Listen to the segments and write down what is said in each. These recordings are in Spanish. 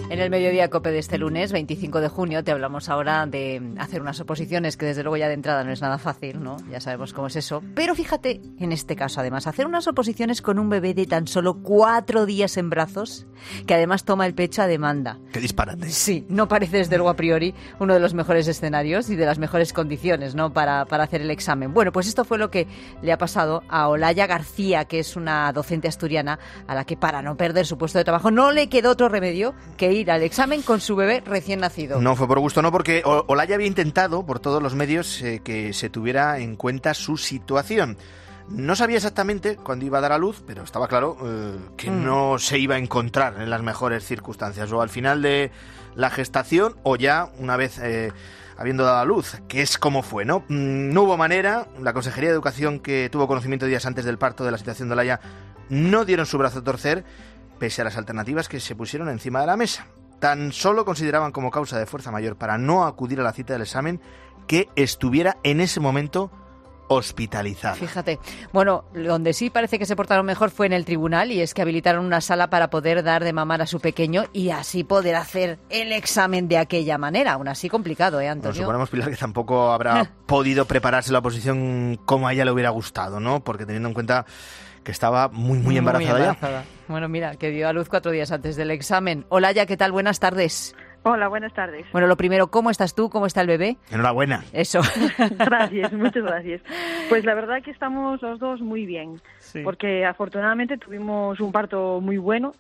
En el Mediodía COPE de este lunes, 25 de junio, te hablamos ahora de hacer unas oposiciones que desde luego ya de entrada no es nada fácil, ¿no? Ya sabemos cómo es eso. Pero fíjate, en este caso además, hacer unas oposiciones con un bebé de tan solo 4 días en brazos, que además toma el pecho a demanda. ¡Qué disparate! Sí, no parece desde luego a priori uno de los mejores escenarios y de las mejores condiciones, ¿no? para hacer el examen. Bueno, pues esto fue lo que le ha pasado a Olaya García, que es una docente asturiana a la que, para no perder su puesto de trabajo, no le quedó otro remedio que ir al examen con su bebé recién nacido. No fue por gusto, no, porque Olaya había intentado por todos los medios que se tuviera en cuenta su situación. No sabía exactamente cuándo iba a dar a luz, pero estaba claro que no se iba a encontrar en las mejores circunstancias, o al final de la gestación o ya una vez habiendo dado a luz, que es como fue, ¿no? No hubo manera. La Consejería de Educación, que tuvo conocimiento días antes del parto de la situación de Olaya, no dieron su brazo a torcer, pese a las alternativas que se pusieron encima de la mesa. Tan solo consideraban como causa de fuerza mayor para no acudir a la cita del examen que estuviera en ese momento hospitalizada. Fíjate. Bueno, donde sí parece que se portaron mejor fue en el tribunal, y es que habilitaron una sala para poder dar de mamar a su pequeño y así poder hacer el examen de aquella manera. Aún así complicado, Antonio? Nos suponemos, Pilar, que tampoco habrá podido prepararse la oposición como a ella le hubiera gustado, ¿no? Porque teniendo en cuenta que estaba muy embarazada ya. Bueno, mira, que dio a luz 4 días antes del examen. Olaya, ¿qué tal? Buenas tardes. Hola, buenas tardes. Bueno, lo primero, ¿cómo estás tú? ¿Cómo está el bebé? Enhorabuena. Eso. Gracias, muchas gracias. Pues la verdad que estamos los dos muy bien, sí, porque afortunadamente tuvimos un parto muy bueno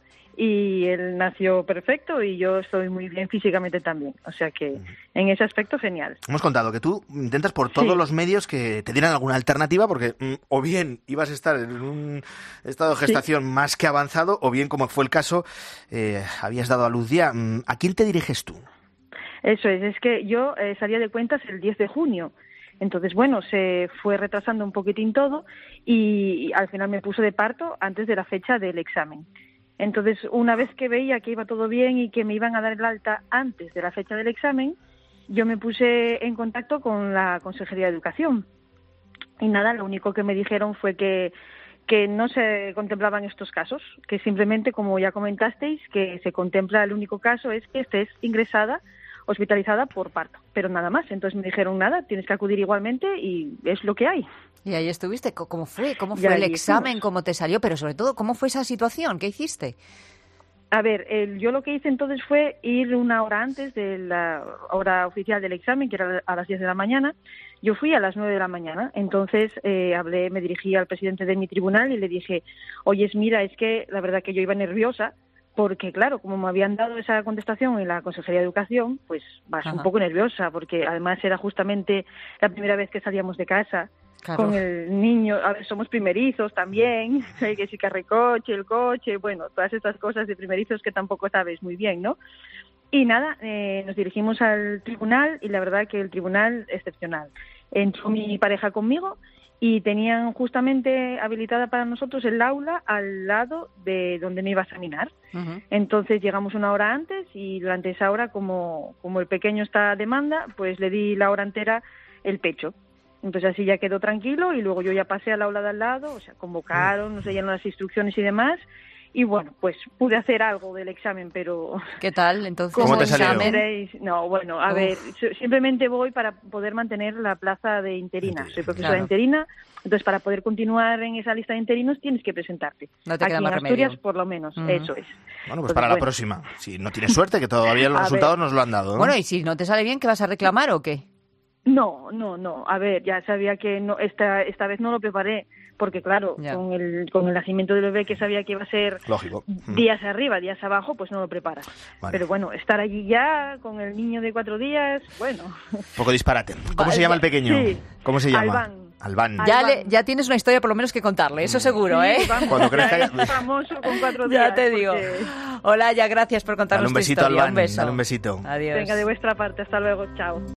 y él nació perfecto y yo estoy muy bien físicamente también. O sea que en ese aspecto genial. Hemos contado que tú intentas por todos los medios que te dieran alguna alternativa, porque o bien ibas a estar en un estado de gestación más que avanzado, o bien, como fue el caso, habías dado a luz ya. ¿A quién te diriges tú? Eso es que yo salía de cuentas el 10 de junio. Entonces, bueno, se fue retrasando un poquitín todo y al final me puso de parto antes de la fecha del examen. Entonces, una vez que veía que iba todo bien y que me iban a dar el alta antes de la fecha del examen, yo me puse en contacto con la Consejería de Educación. Y nada, lo único que me dijeron fue que no se contemplaban estos casos, que simplemente, como ya comentasteis, que se contempla, el único caso es que estés ingresada, hospitalizada por parto, pero nada más. Entonces me dijeron, nada, tienes que acudir igualmente y es lo que hay. Y ahí estuviste. ¿Cómo fue? ¿Cómo fue el examen? ¿Cómo te salió? Pero sobre todo, ¿cómo fue esa situación? ¿Qué hiciste? A ver, yo lo que hice entonces fue ir una hora antes de la hora oficial del examen, que era a las 10 de la mañana. Yo fui a las 9 de la mañana. Entonces me dirigí al presidente de mi tribunal y le dije, oye, mira, es que la verdad que yo iba nerviosa, porque claro, como me habían dado esa contestación en la Consejería de Educación, pues vas un poco nerviosa, porque además era justamente la primera vez que salíamos de casa. Claro. Con el niño, a ver, somos primerizos también, que si carricoche, el coche, bueno, todas estas cosas de primerizos que tampoco sabes muy bien, ¿no? Y nada, nos dirigimos al tribunal y la verdad que el tribunal excepcional. Entró mi pareja conmigo y tenían justamente habilitada para nosotros el aula al lado de donde me iba a examinar. Entonces llegamos una hora antes y durante esa hora, como el pequeño está a demanda, pues le di la hora entera el pecho. Entonces así ya quedó tranquilo y luego yo ya pasé al aula de al lado, o sea, convocaron, nos dieron las instrucciones y demás. Y bueno, pues pude hacer algo del examen, pero... ¿Qué tal? Entonces, ¿cómo te salió? No, bueno, a ver, simplemente voy para poder mantener la plaza de interina. Soy profesora interina, entonces para poder continuar en esa lista de interinos tienes que presentarte. No te queda aquí más en Asturias, remedio. por lo menos, eso es. Bueno, pues para la próxima. Si no tienes suerte, que todavía los resultados nos lo han dado, ¿no? Bueno, y si no te sale bien, ¿qué vas a reclamar o qué? No. A ver, ya sabía que no, esta vez no lo preparé, porque claro, con el nacimiento del bebé, que sabía que iba a ser lógico, días arriba, días abajo, pues no lo preparas. Vale. Pero bueno, estar allí ya con el niño de 4 días, bueno. Un poco disparate. ¿Cómo se llama el pequeño? Sí. ¿Cómo se llama? Albán. Ya tienes una historia por lo menos que contarle, eso seguro, ¿eh? Vamos, cuando crezca es famoso con 4 días. Ya te digo. Hola, ya gracias por contarnos un besito, tu historia. Albán. Un beso. Dale un besito. Adiós. Venga, de vuestra parte, hasta luego, chao.